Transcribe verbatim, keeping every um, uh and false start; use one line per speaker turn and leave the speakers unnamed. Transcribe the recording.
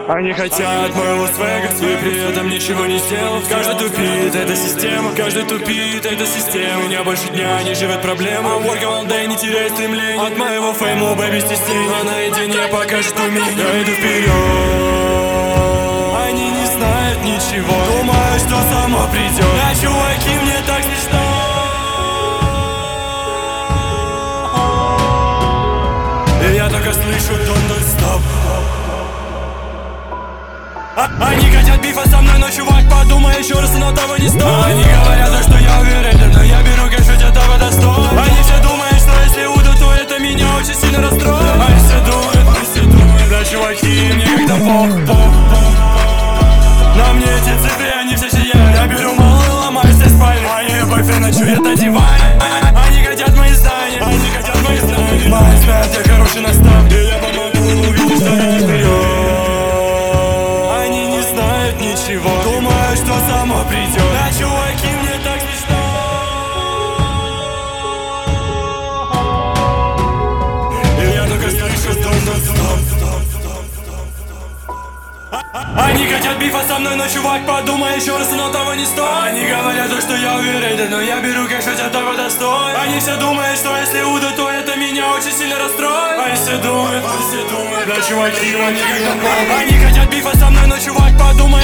Они хотят моего свега, и при этом ничего не сделал. Каждый тупит, это система. Каждый тупит, это система. У меня больше дня не живет проблема. Working all day, не теряй стремление. От моего фейма, бэби, стеснение. А наедине покажет умение. Я иду вперед. Они не знают ничего. Думаю, что само придет. Да, чуваки, мне так смешно. И я только слышу don't, don't stop. А Они хотят бифа со мной, но чувак, подумай еще раз, но того не стоит. Они говорят, да, что я уверен, но я беру кэш, ведь этого достоин. Они все думают, что если уйду, то это меня очень сильно расстроит. Они все думают, они все думают, да, чуваки, мне когда пох, пох, пох. На мне эти цифры, они все сияют. Я беру малый, ломаю здесь спальню. Мои бойфренд ночует на диване. Они хотят мои здания, они хотят мои здания. Мои знают, я хороший наставник, и я помогу увидеть, что они вперед. Они не знают ничего. Думаю, что само придет. Да, чуваки, мне так смешно. И я только слышу don't, don't stop. Они хотят бифа со мной, но чувак, подумай еще раз, но того не стоит. Они говорят, что я уверен, но я беру кэш, ведь этого достоин. Они все думают, что если уйду, то это меня очень сильно расстроит. Они все думают, они все думают, да, чуваки, они никогда не. Они хотят бифа со мной, но чувак, подумай